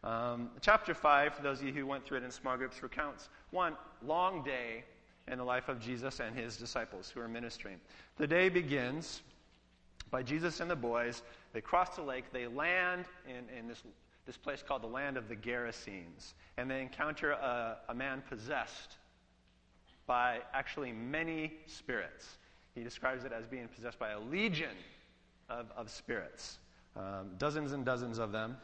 Chapter 5, for those of you who went through it in small groups, recounts one long day in the life of Jesus and his disciples who are ministering. The day begins by Jesus and the boys. They cross the lake. They land in this place called the land of the Gerasenes. And they encounter a man possessed by actually many spirits. He describes it as being possessed by a legion of spirits. Dozens and dozens of them.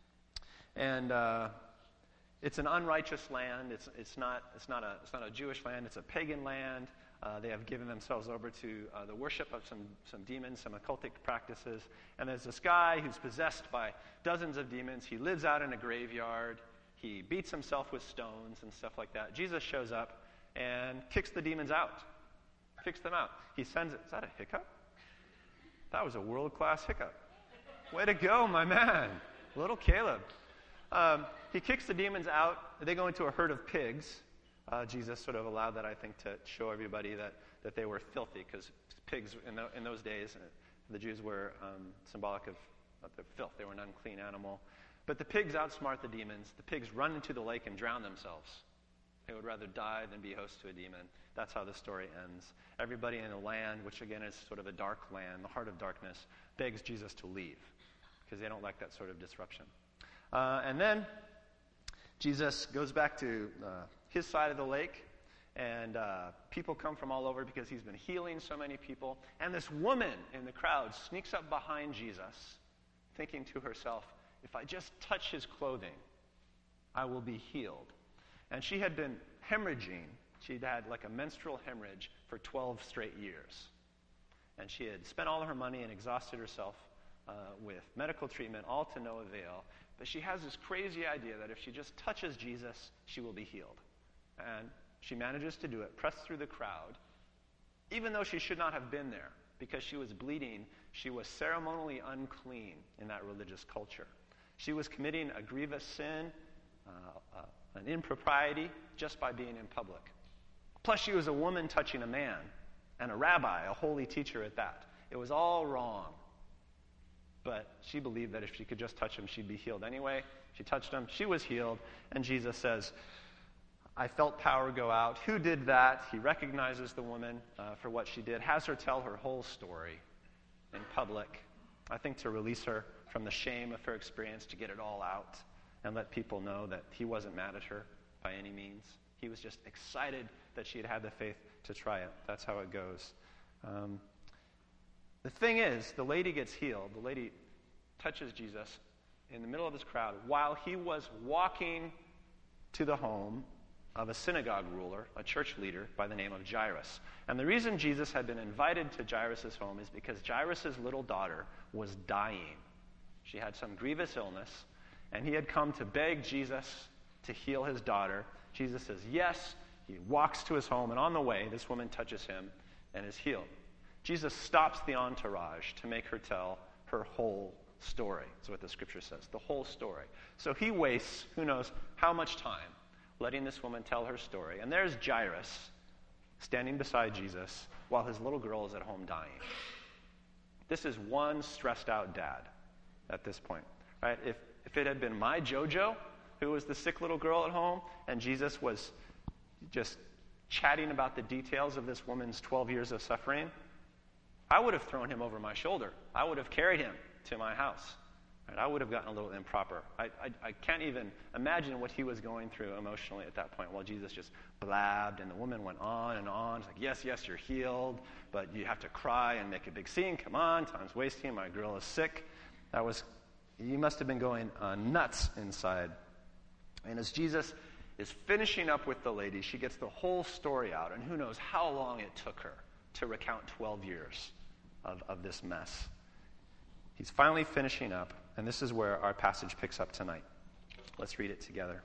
And it's an unrighteous land. It's not a Jewish land. It's a pagan land. They have given themselves over to the worship of some demons, some occultic practices. And there's this guy who's possessed by dozens of demons. He lives out in a graveyard. He beats himself with stones and stuff like that. Jesus shows up and kicks the demons out. Kicks them out. He sends it. Is that a hiccup? That was a world-class hiccup. Way to go, my man. Little Caleb. He kicks the demons out. They go into a herd of pigs. Jesus sort of allowed that, I think, to show everybody that they were filthy, because pigs in those days, the Jews were symbolic of the filth. They were an unclean animal. But the pigs outsmart the demons. The pigs run into the lake and drown themselves. They would rather die than be host to a demon. That's how the story ends. Everybody in the land, which again is sort of a dark land, the heart of darkness, begs Jesus to leave, because they don't like that sort of disruption. And then Jesus goes back to his side of the lake, and people come from all over because he's been healing so many people. And this woman in the crowd sneaks up behind Jesus, thinking to herself, if I just touch his clothing, I will be healed. And she had been hemorrhaging. She'd had like a menstrual hemorrhage for 12 straight years. And she had spent all of her money and exhausted herself with medical treatment, all to no avail. But she has this crazy idea that if she just touches Jesus, she will be healed. And she manages to do it, pressed through the crowd, even though she should not have been there. Because she was bleeding, she was ceremonially unclean in that religious culture. She was committing a grievous sin, an impropriety, just by being in public. Plus, she was a woman touching a man, and a rabbi, a holy teacher at that. It was all wrong. But she believed that if she could just touch him, she'd be healed anyway. She touched him. She was healed. And Jesus says, I felt power go out. Who did that? He recognizes the woman for what she did, has her tell her whole story in public, I think to release her from the shame of her experience, to get it all out and let people know that he wasn't mad at her by any means. He was just excited that she had had the faith to try it. That's how it goes. The thing is, the lady gets healed. The lady touches Jesus in the middle of this crowd while he was walking to the home of a synagogue ruler, a church leader by the name of Jairus. And the reason Jesus had been invited to Jairus' home is because Jairus' little daughter was dying. She had some grievous illness, and he had come to beg Jesus to heal his daughter. Jesus says yes. He walks to his home, and on the way, this woman touches him and is healed. Jesus stops the entourage to make her tell her whole story. That's what the scripture says, the whole story. So he wastes, who knows how much time, letting this woman tell her story. And there's Jairus standing beside Jesus while his little girl is at home dying. This is one stressed out dad at this point, right? If it had been my JoJo, who was the sick little girl at home, and Jesus was just chatting about the details of this woman's 12 years of suffering, I would have thrown him over my shoulder. I would have carried him to my house. Right? I would have gotten a little improper. I can't even imagine what he was going through emotionally at that point while Jesus just blabbed, and the woman went on and on. It's like, yes, you're healed, but you have to cry and make a big scene. Come on, time's wasting. My girl is sick. He must have been going nuts inside. And as Jesus is finishing up with the lady, she gets the whole story out, and who knows how long it took her to recount 12 years of this mess. He's finally finishing up, and this is where our passage picks up tonight. Let's read it together.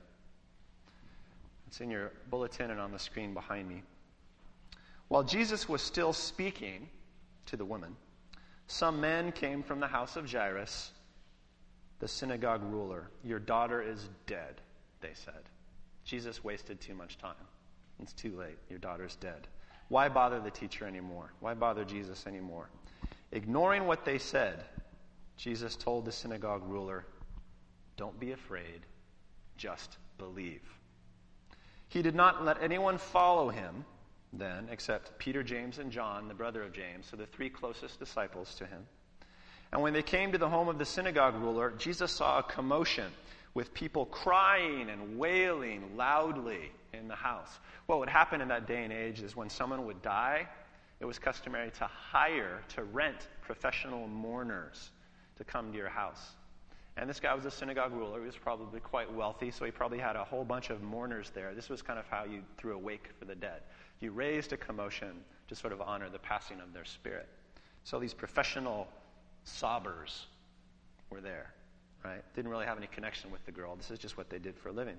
It's in your bulletin and on the screen behind me. While Jesus was still speaking to the woman, some men came from the house of Jairus, the synagogue ruler. Your daughter is dead, they said. Jesus wasted too much time. It's too late. Your daughter's dead. Why bother the teacher anymore? Why bother Jesus anymore? Ignoring what they said, Jesus told the synagogue ruler, don't be afraid. just believe. He did not let anyone follow him then, except Peter, James, and John, the brother of James, so the three closest disciples to him. And when they came to the home of the synagogue ruler, Jesus saw a commotion with people crying and wailing loudly in the house. What would happen in that day and age is when someone would die, it was customary to rent professional mourners to come to your house. And this guy was a synagogue ruler. He was probably quite wealthy, so he probably had a whole bunch of mourners there. This was kind of how you threw a wake for the dead. You raised a commotion to sort of honor the passing of their spirit. So these professional sobbers were there, right? Didn't really have any connection with the girl. This is just what they did for a living.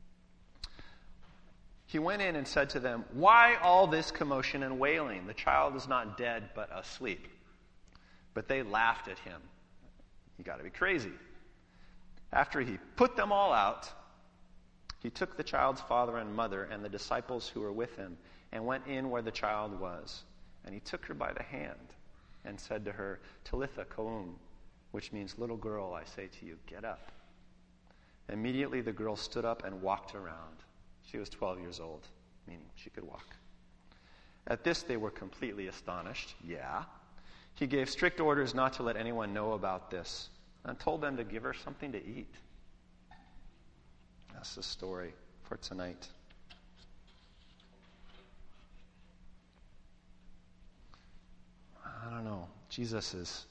He went in and said to them, "Why all this commotion and wailing? The child is not dead, but asleep." But they laughed at him. You got to be crazy. After he put them all out, he took the child's father and mother and the disciples who were with him and went in where the child was. And he took her by the hand and said to her, "Talitha koum," which means, "Little girl, I say to you, get up." Immediately the girl stood up and walked around. She was 12 years old, meaning she could walk. At this they were completely astonished. Yeah. He gave strict orders not to let anyone know about this and told them to give her something to eat. That's the story for tonight. I don't know. Jesus is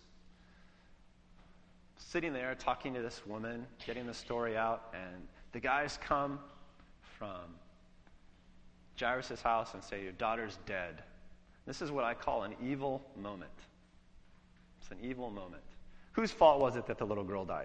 sitting there talking to this woman, getting the story out, and the guys come from Jairus' house and say, "Your daughter's dead." This is what I call an evil moment. It's an evil moment. Whose fault was it that the little girl died?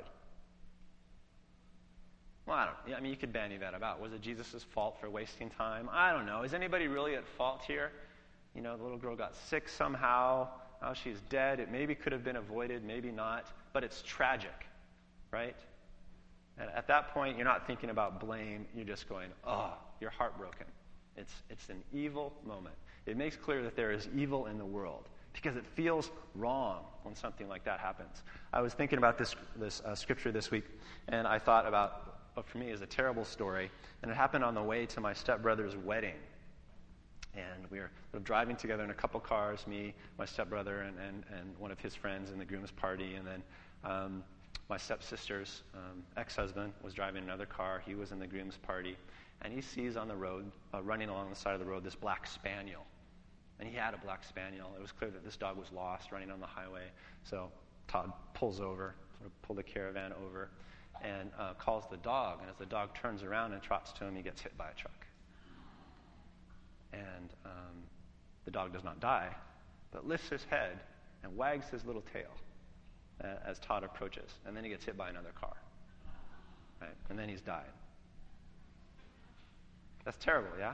Well, you could bandy that about. Was it Jesus' fault for wasting time? I don't know. Is anybody really at fault here? The little girl got sick somehow. Now she's dead. It maybe could have been avoided, maybe not. But it's tragic, right? And at that point, you're not thinking about blame. You're just going, oh, you're heartbroken. It's an evil moment. It makes clear that there is evil in the world because it feels wrong when something like that happens. I was thinking about this scripture this week, and I thought about what for me is a terrible story, and it happened on the way to my stepbrother's wedding. And we were driving together in a couple cars, me, my stepbrother, and one of his friends in the groom's party, and then my stepsister's ex-husband was driving another car. He was in the groom's party, and he sees on the road, running along the side of the road, this black spaniel. And he had a black spaniel. It was clear that this dog was lost running on the highway. So Todd pulls over, sort of pulled the caravan over, and calls the dog. And as the dog turns around and trots to him, he gets hit by a truck. And the dog does not die, but lifts his head and wags his little tail as Todd approaches. And then he gets hit by another car. Right? And then he's died. That's terrible, yeah?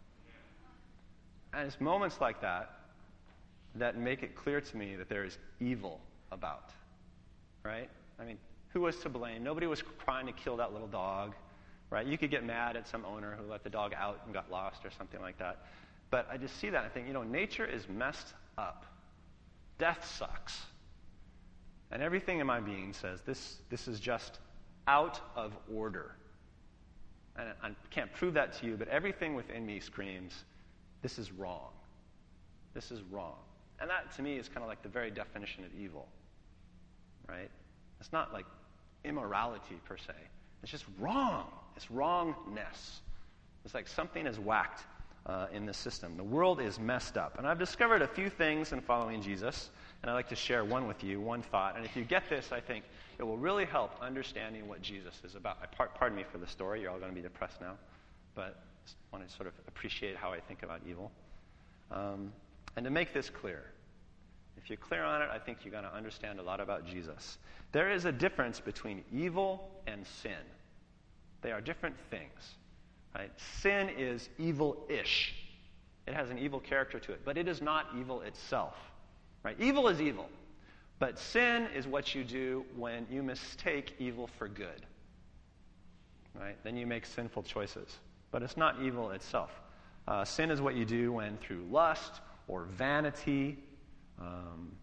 And it's moments like that that make it clear to me that there is evil about, right? Who was to blame? Nobody was trying to kill that little dog, right? You could get mad at some owner who let the dog out and got lost or something like that. But I just see that and I think, nature is messed up. Death sucks. And everything in my being says this is just out of order. And I can't prove that to you, but everything within me screams, this is wrong. This is wrong. And that, to me, is kind of like the very definition of evil, right? It's not like immorality, per se. It's just wrong. It's wrongness. It's like something is whacked in the system. The world is messed up. And I've discovered a few things in following Jesus, and I'd like to share one with you, one thought. And if you get this, I think it will really help understanding what Jesus is about. Pardon me for the story. You're all going to be depressed now. But I just want to sort of appreciate how I think about evil. And to make this clear, if you're clear on it, I think you're going to understand a lot about Jesus. There is a difference between evil and sin. They are different things. Right? Sin is evil-ish. It has an evil character to it, but it is not evil itself. Right? Evil is evil, but sin is what you do when you mistake evil for good. Right? Then you make sinful choices, but it's not evil itself. Sin is what you do when through lust or vanity,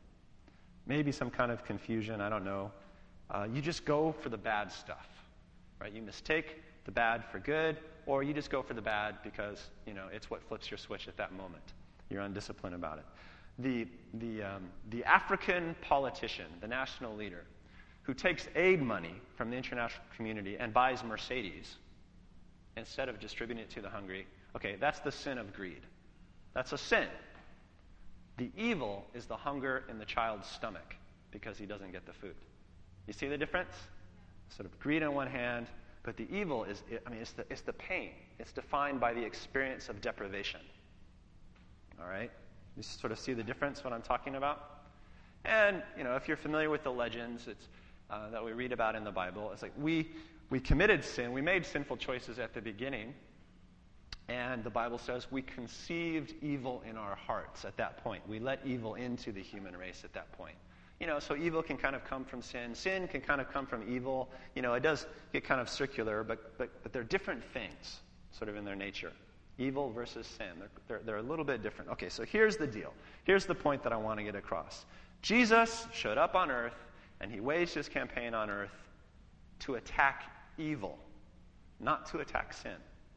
maybe some kind of confusion, I don't know, you just go for the bad stuff. right? You mistake the bad for good, or you just go for the bad because, it's what flips your switch at that moment. You're undisciplined about it. The African politician, the national leader, who takes aid money from the international community and buys Mercedes instead of distributing it to the hungry, okay, that's the sin of greed. That's a sin. The evil is the hunger in the child's stomach because he doesn't get the food. You see the difference? Sort of greed on one hand, but the evil is, it's the pain. It's defined by the experience of deprivation. All right? You sort of see the difference, what I'm talking about? And, if you're familiar with the legends that we read about in the Bible, it's like we committed sin. We made sinful choices at the beginning. And the Bible says we conceived evil in our hearts at that point. We let evil into the human race at that point. So evil can kind of come from sin. Sin can kind of come from evil. It does get kind of circular, but they're different things, sort of in their nature. Evil versus sin. They're a little bit different. Okay, so here's the deal. Here's the point that I want to get across. Jesus showed up on earth, and he waged his campaign on earth to attack evil, not to attack sin.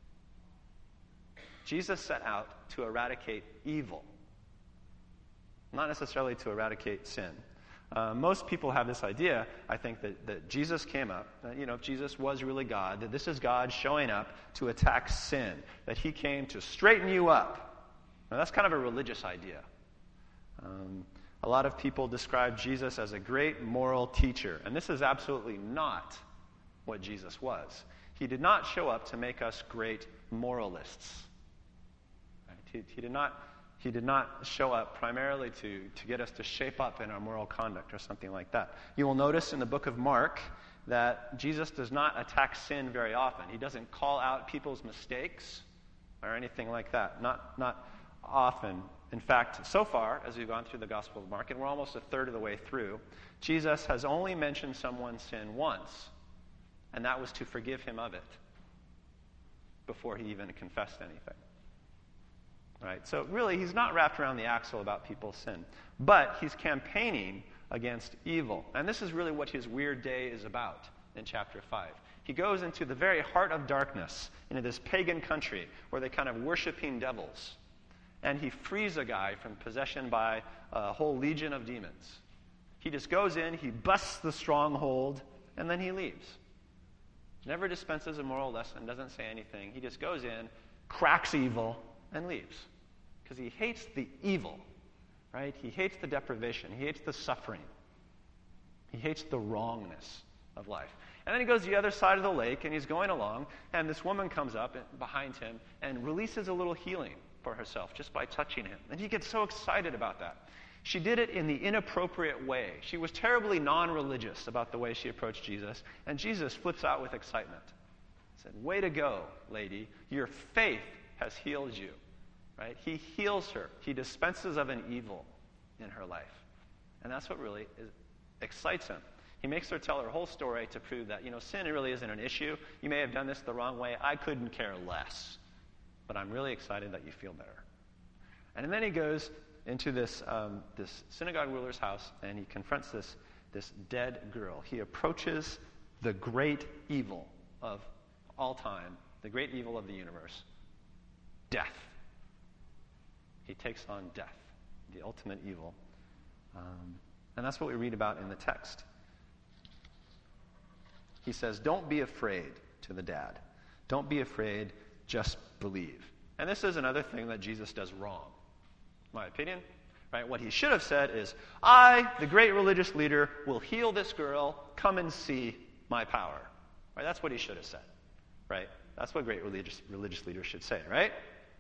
Jesus set out to eradicate evil, not necessarily to eradicate sin. Most people have this idea, I think, that Jesus came up, that, if Jesus was really God, that this is God showing up to attack sin, that he came to straighten you up. Now, that's kind of a religious idea. A lot of people describe Jesus as a great moral teacher, and this is absolutely not what Jesus was. He did not show up to make us great moralists. Right? He did not show up primarily to get us to shape up in our moral conduct or something like that. You will notice in the book of Mark that Jesus does not attack sin very often. He doesn't call out people's mistakes or anything like that. Not often. In fact, so far, as we've gone through the Gospel of Mark, and we're almost a third of the way through, Jesus has only mentioned someone's sin once, and that was to forgive him of it before he even confessed anything. Right? So really, he's not wrapped around the axle about people's sin. But he's campaigning against evil. And this is really what his weird day is about in chapter 5. He goes into the very heart of darkness, into this pagan country where they're kind of worshiping devils. And he frees a guy from possession by a whole legion of demons. He just goes in, he busts the stronghold, and then he leaves. Never dispenses a moral lesson, doesn't say anything. He just goes in, cracks evil, and leaves. Because he hates the evil, right? He hates the deprivation. He hates the suffering. He hates the wrongness of life. And then he goes to the other side of the lake, and he's going along, and this woman comes up behind him and releases a little healing for herself just by touching him. And he gets so excited about that. She did it in the inappropriate way. She was terribly non-religious about the way she approached Jesus, and Jesus flips out with excitement. He said, "Way to go, lady. Your faith has healed you." Right? He heals her. He dispenses of an evil in her life. And that's what really excites him. He makes her tell her whole story to prove that, sin really isn't an issue. You may have done this the wrong way. I couldn't care less. But I'm really excited that you feel better. And then he goes into this synagogue ruler's house, and he confronts this dead girl. He approaches the great evil of all time, the great evil of the universe, death. He takes on death, the ultimate evil. And that's what we read about in the text. He says, "Don't be afraid," to the dad. "Don't be afraid, just believe." And this is another thing that Jesus does wrong, in my opinion. Right? What he should have said is, "I, the great religious leader, will heal this girl. Come and see my power." Right? That's what he should have said. Right? That's what great religious leaders should say, right?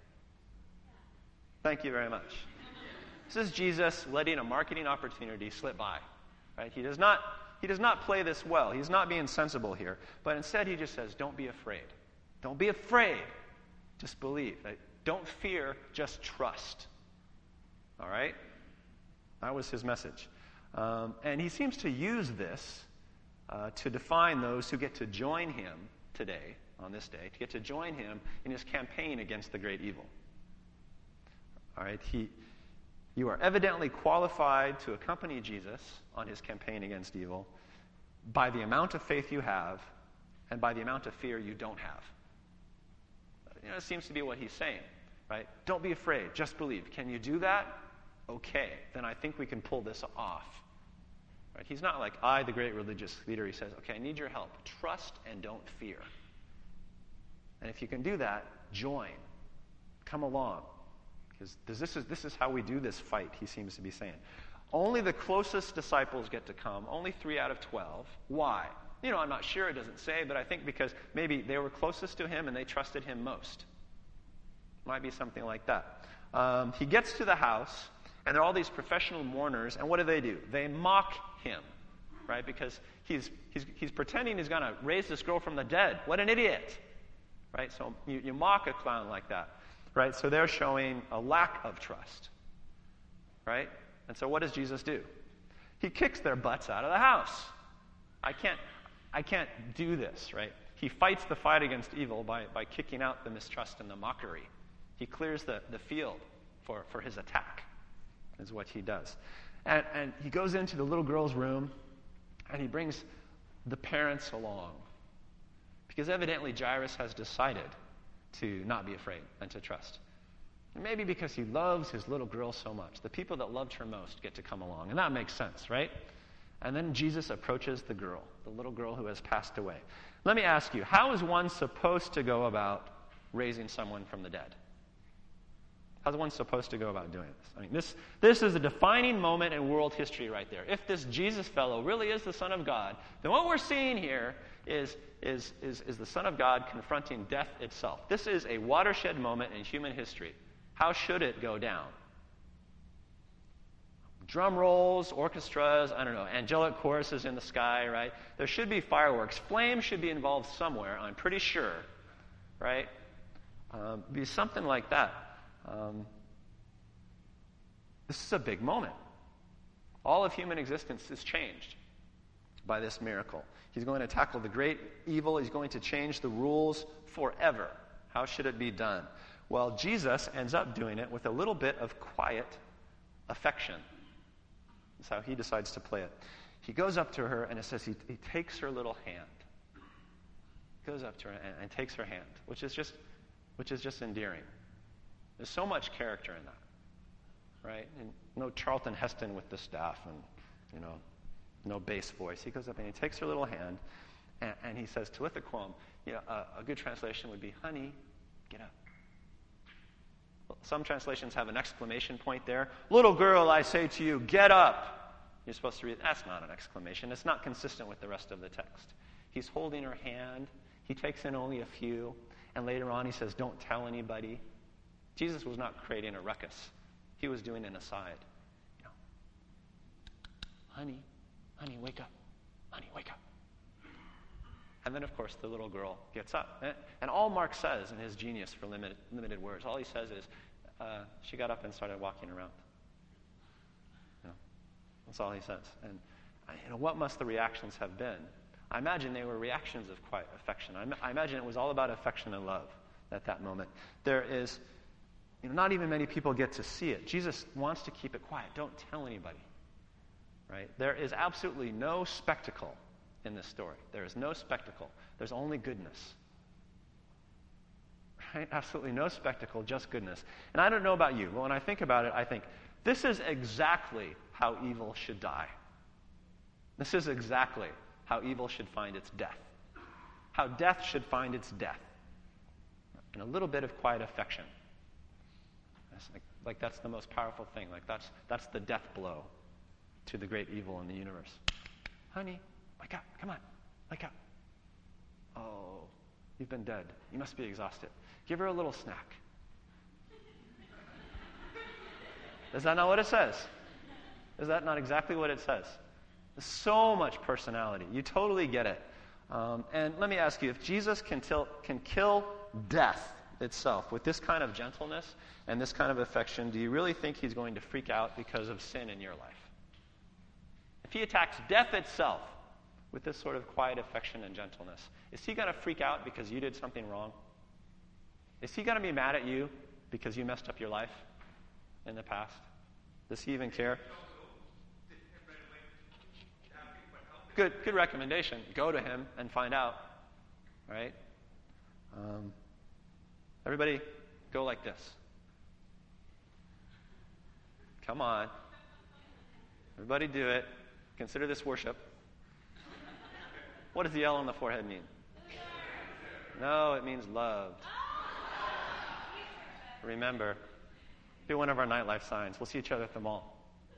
Thank you very much. This is Jesus letting a marketing opportunity slip by. Right? He does not play this well. He's not being sensible here. But instead he just says, "Don't be afraid. Don't be afraid. Just believe." Right? Don't fear, just trust. All right? That was his message. And he seems to use this to define those who get to join him today, on this day, to get to join him in his campaign against the great evil. All right, you are evidently qualified to accompany Jesus on his campaign against evil by the amount of faith you have and by the amount of fear you don't have. It seems to be what he's saying, right? Don't be afraid, just believe. Can you do that? Okay, then I think we can pull this off. Right? He's not like, I, the great religious leader. He says, okay, I need your help. Trust and don't fear. And if you can do that, join. Come along. Because this is how we do this fight, he seems to be saying. Only the closest disciples get to come, only 3 out of 12. Why? I'm not sure, it doesn't say, but I think because maybe they were closest to him and they trusted him most. Might be something like that. He gets to the house, and there are all these professional mourners, and what do? They mock him, right? Because he's pretending he's going to raise this girl from the dead. What an idiot, right? So you mock a clown like that, right? So they're showing a lack of trust, right? And so what does Jesus do? He kicks their butts out of the house. I can't do this, right? He fights the fight against evil by kicking out the mistrust and the mockery. He clears the field for his attack, is what he does. And he goes into the little girl's room, and he brings the parents along. Because evidently Jairus has decided to not be afraid and to trust. And maybe because he loves his little girl so much. The people that loved her most get to come along. And that makes sense, right? And then Jesus approaches the girl, the little girl who has passed away. Let me ask you, how is one supposed to go about raising someone from the dead? How's one supposed to go about doing this? I mean, this is a defining moment in world history right there. If this Jesus fellow really is the Son of God, then what we're seeing here is the Son of God confronting death itself. This is a watershed moment in human history. How should it go down? Drum rolls, orchestras, I don't know, angelic choruses in the sky, right? There should be fireworks. Flames should be involved somewhere, I'm pretty sure, right? Be something like that. This is a big moment. All of human existence is changed by this miracle. He's going to tackle the great evil. He's going to change the rules forever. How should it be done? Well, Jesus ends up doing it with a little bit of quiet affection. That's how he decides to play it. He goes up to her, and it says he takes her little hand. Goes up to her and takes her hand, which is just endearing. There's so much character in that, right? And no Charlton Heston with the staff and, no bass voice. He goes up and he takes her little hand, and he says, Talitha quam. A good translation would be, honey, get up. Well, some translations have an exclamation point there. Little girl, I say to you, get up. You're supposed to read, that's not an exclamation. It's not consistent with the rest of the text. He's holding her hand. He takes in only a few. And later on he says, don't tell anybody. Jesus was not creating a ruckus. He was doing an aside. Honey, wake up. Honey, wake up. And then, of course, the little girl gets up. And all Mark says in his genius for limited words, all he says is, she got up and started walking around. That's all he says. And what must the reactions have been? I imagine they were reactions of quiet affection. I imagine it was all about affection and love at that moment. There is, not even many people get to see it. Jesus wants to keep it quiet. Don't tell anybody. Right? There is absolutely no spectacle in this story. There is no spectacle. There's only goodness. Right? Absolutely no spectacle, just goodness. And I don't know about you, but when I think about it, I think, this is exactly how evil should die. This is exactly how evil should find its death. How death should find its death. And a little bit of quiet affection. Like that's the most powerful thing. Like that's the death blow to the great evil in the universe. Honey, wake up. Come on. Wake up. Oh, you've been dead. You must be exhausted. Give her a little snack. Is that not what it says? Is that not exactly what it says? There's so much personality. You totally get it. And let me ask you, if Jesus can kill death itself with this kind of gentleness and this kind of affection, do you really think he's going to freak out because of sin in your life? If he attacks death itself with this sort of quiet affection and gentleness, is he going to freak out because you did something wrong? Is he going to be mad at you because you messed up your life in the past? Does he even care? Good recommendation. Go to him and find out. right? Everybody go like this. Come on. Everybody do it. Consider this worship. What does the L on the forehead mean? No, it means loved. Remember, be one of our nightlife signs. We'll see each other at the mall.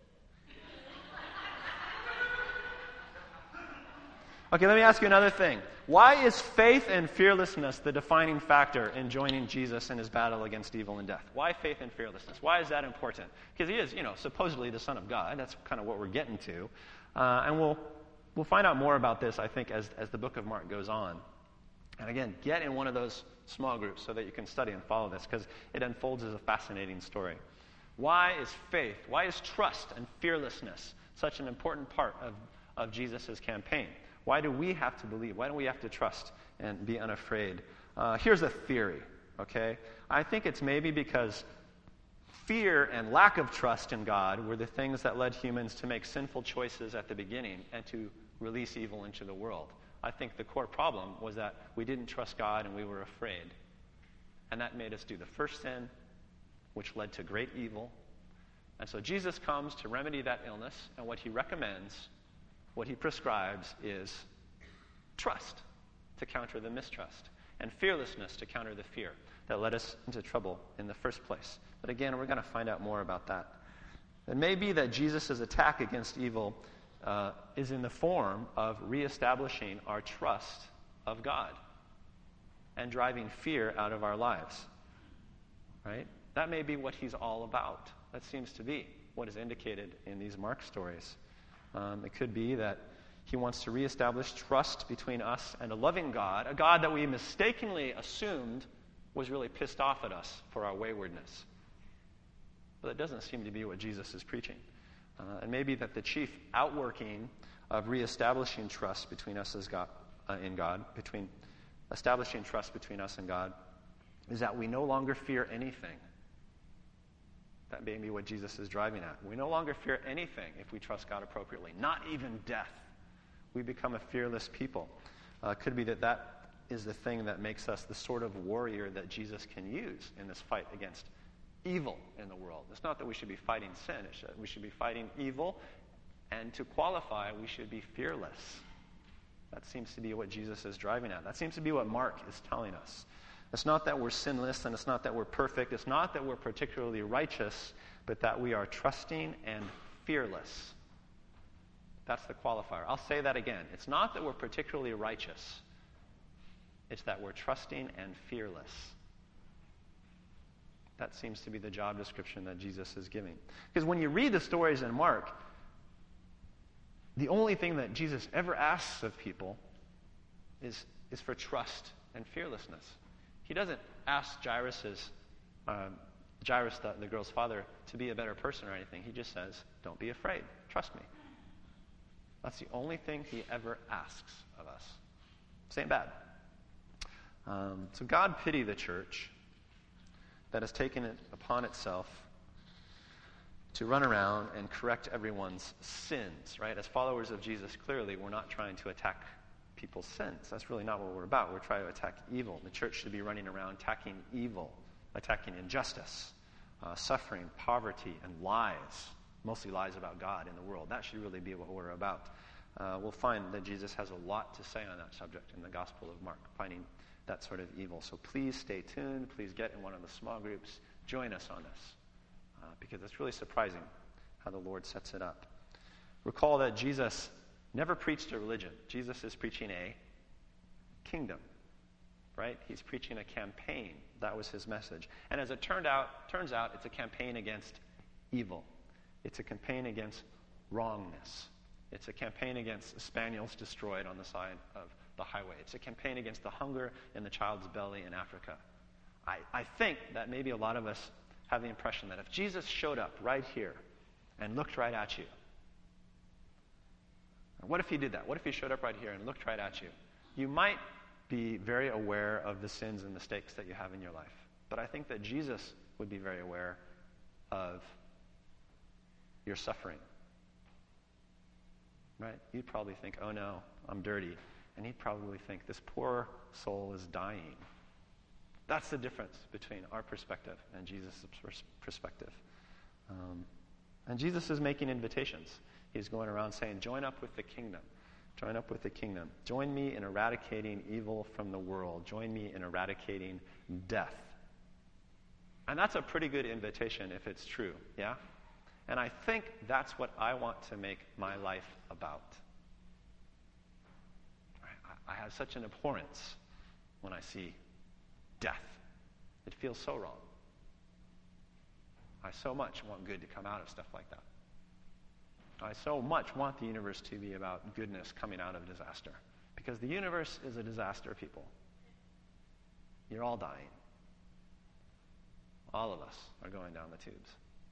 Okay, let me ask you another thing. Why is faith and fearlessness the defining factor in joining Jesus in his battle against evil and death? Why faith and fearlessness? Why is that important? Because he is, supposedly the Son of God. That's kind of what we're getting to. And we'll find out more about this, I think, as the book of Mark goes on. And again, get in one of those small groups so that you can study and follow this, because it unfolds as a fascinating story. Why is faith, why is trust and fearlessness such an important part of Jesus' campaign? Why do we have to believe? Why don't we have to trust and be unafraid? Here's a theory, okay? I think it's maybe because fear and lack of trust in God were the things that led humans to make sinful choices at the beginning and to release evil into the world. I think the core problem was that we didn't trust God and we were afraid. And that made us do the first sin, which led to great evil. And so Jesus comes to remedy that illness, and what he recommends, what he prescribes, is trust to counter the mistrust, and fearlessness to counter the fear that led us into trouble in the first place. But again, we're going to find out more about that. It may be that Jesus' attack against evil is in the form of reestablishing our trust of God and driving fear out of our lives. Right? That may be what he's all about. That seems to be what is indicated in these Mark stories. It could be that he wants to reestablish trust between us and a loving God, a God that we mistakenly assumed was really pissed off at us for our waywardness. But that doesn't seem to be what Jesus is preaching. And maybe that the chief outworking of reestablishing trust between us as God, in God, between establishing trust between us and God, is that we no longer fear anything. That may be what Jesus is driving at. We no longer fear anything if we trust God appropriately, not even death. We become a fearless people. It could be that is the thing that makes us the sort of warrior that Jesus can use in this fight against evil in the world. It's not that we should be fighting sin. We should be fighting evil, and to qualify, we should be fearless. That seems to be what Jesus is driving at. That seems to be what Mark is telling us. It's not that we're sinless, and it's not that we're perfect. It's not that we're particularly righteous, but that we are trusting and fearless. That's the qualifier. I'll say that again. It's not that we're particularly righteous. It's that we're trusting and fearless. That seems to be the job description that Jesus is giving. Because when you read the stories in Mark, the only thing that Jesus ever asks of people is for trust and fearlessness. He doesn't ask Jairus, the girl's father, to be a better person or anything. He just says, don't be afraid. Trust me. That's the only thing he ever asks of us. This ain't bad. So God pity the church that has taken it upon itself to run around and correct everyone's sins, right? As followers of Jesus, clearly, we're not trying to attack people's sins. That's really not what we're about. We're trying to attack evil. The church should be running around attacking evil, attacking injustice, suffering, poverty, and lies, mostly lies about God in the world. That should really be what we're about. We'll find that Jesus has a lot to say on that subject in the Gospel of Mark, finding that sort of evil. So please stay tuned. Please get in one of the small groups. Join us on this, because it's really surprising how the Lord sets it up. Recall that Jesus never preached a religion. Jesus is preaching a kingdom, right? He's preaching a campaign. That was his message. And as it turns out, it's a campaign against evil. It's a campaign against wrongness. It's a campaign against spaniels destroyed on the side of the highway. It's a campaign against the hunger in the child's belly in Africa. I think that maybe a lot of us have the impression that if Jesus showed up right here and looked right at you, what if he did that? What if he showed up right here and looked right at you? You might be very aware of the sins and mistakes that you have in your life. But I think that Jesus would be very aware of your suffering. Right? You'd probably think, oh no, I'm dirty. and he'd probably think, this poor soul is dying. That's the difference between our perspective and Jesus' perspective. And Jesus is making invitations. He's going around saying, join up with the kingdom. Join up with the kingdom. Join me in eradicating evil from the world. Join me in eradicating death. And that's a pretty good invitation if it's true, yeah? And I think that's what I want to make my life about. I have such an abhorrence when I see death. It feels so wrong. I so much want good to come out of stuff like that. I so much want the universe to be about goodness coming out of disaster. Because the universe is a disaster, people. You're all dying. All of us are going down the tubes.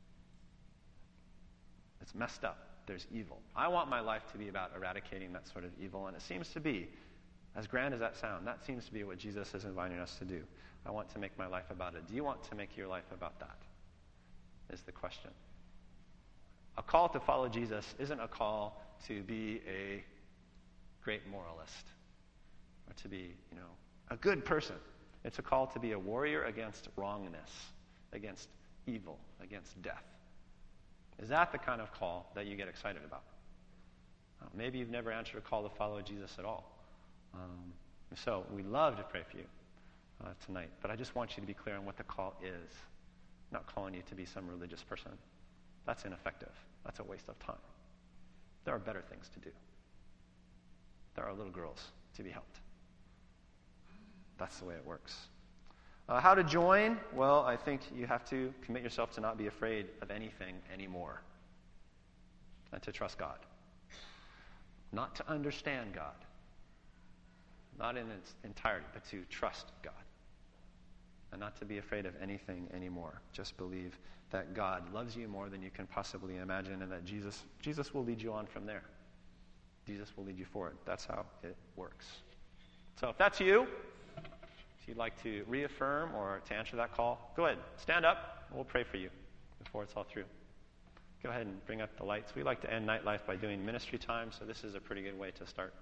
It's messed up. There's evil. I want my life to be about eradicating that sort of evil, and it seems to be, as grand as that sounds, that seems to be what Jesus is inviting us to do. I want to make my life about it. Do you want to make your life about that? Is the question. A call to follow Jesus isn't a call to be a great moralist or to be, a good person. It's a call to be a warrior against wrongness, against evil, against death. Is that the kind of call that you get excited about? Maybe you've never answered a call to follow Jesus at all. If so, we'd love to pray for you tonight. But I just want you to be clear on what the call is. I'm not calling you to be some religious person. That's ineffective. That's a waste of time. There are better things to do. There are little girls to be helped. That's the way it works. How to join? Well, I think you have to commit yourself to not be afraid of anything anymore. And to trust God. Not to understand God. Not in its entirety, but to trust God. And not to be afraid of anything anymore. Just believe that God loves you more than you can possibly imagine, and that Jesus will lead you on from there. Jesus will lead you forward. That's how it works. So if that's you, if you'd like to reaffirm or to answer that call, go ahead. Stand up, and we'll pray for you before it's all through. Go ahead and bring up the lights. We like to end nightlife by doing ministry time, so this is a pretty good way to start.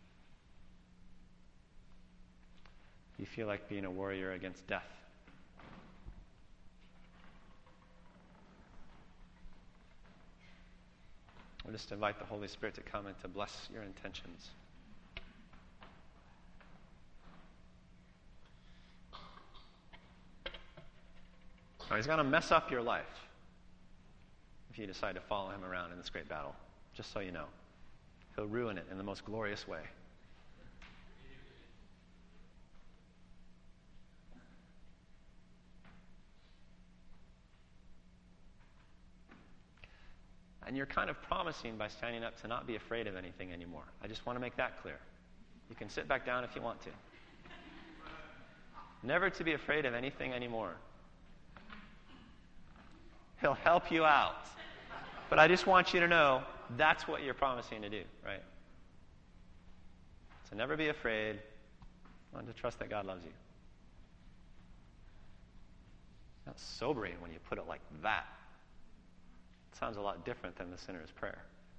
You feel like being a warrior against death. We'll just invite the Holy Spirit to come and to bless your intentions. Now, he's going to mess up your life if you decide to follow him around in this great battle, just so you know. He'll ruin it in the most glorious way. And you're kind of promising by standing up to not be afraid of anything anymore. I just want to make that clear. You can sit back down if you want to. Never to be afraid of anything anymore. He'll help you out. But I just want you to know that's what you're promising to do, right? So never be afraid, and to trust that God loves you. That's sobering when you put it like that. It sounds a lot different than the sinner's prayer.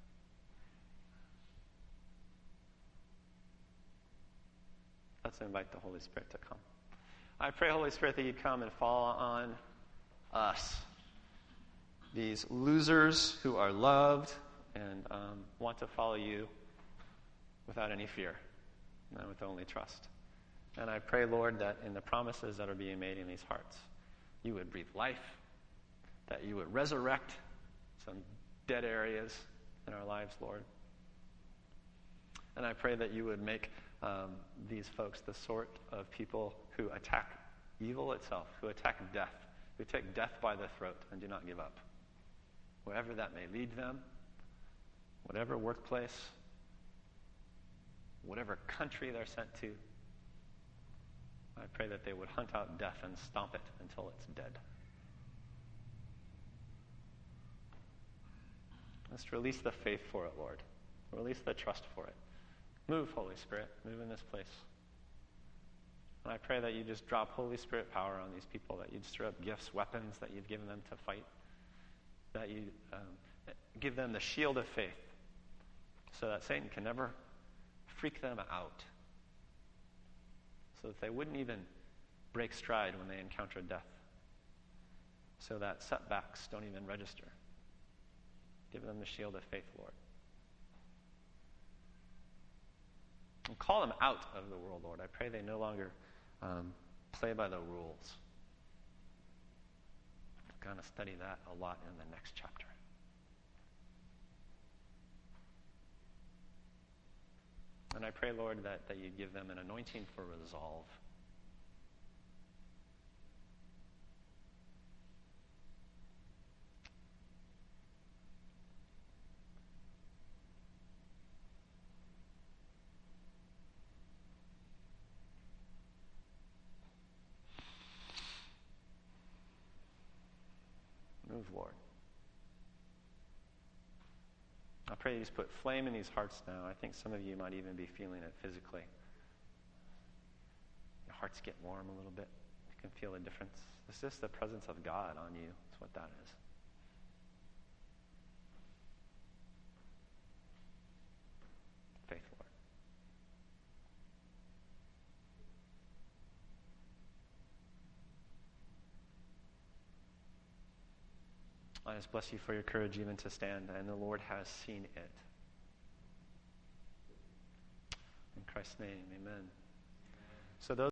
Let's invite the Holy Spirit to come. I pray, Holy Spirit, that you'd come and fall on us, these losers who are loved and want to follow you without any fear and with only trust. And I pray, Lord, that in the promises that are being made in these hearts, you would breathe life, that you would resurrect some dead areas in our lives, Lord. And I pray that you would make these folks the sort of people who attack evil itself, who attack death, who take death by the throat and do not give up. Wherever that may lead them, whatever workplace, whatever country they're sent to, I pray that they would hunt out death and stomp it until it's dead. Let's release the faith for it, Lord. Release the trust for it. Move, Holy Spirit. Move in this place. And I pray that you just drop Holy Spirit power on these people, that you'd stir up gifts, weapons that you've given them to fight, that you give them the shield of faith so that Satan can never freak them out so that they wouldn't even break stride when they encounter death, so that setbacks don't even register. Give them the shield of faith, Lord. And call them out of the world, Lord. I pray they no longer play by the rules. We're going to study that a lot in the next chapter. And I pray, Lord, that you'd give them an anointing for resolve. Move, Lord. I pray you just put flame in these hearts now. I think some of you might even be feeling it physically. Your hearts get warm a little bit. You can feel a difference. It's just the presence of God on you. That's what that is. Faith, Lord. I just bless you for your courage even to stand, and the Lord has seen it. In Christ's name, amen. So those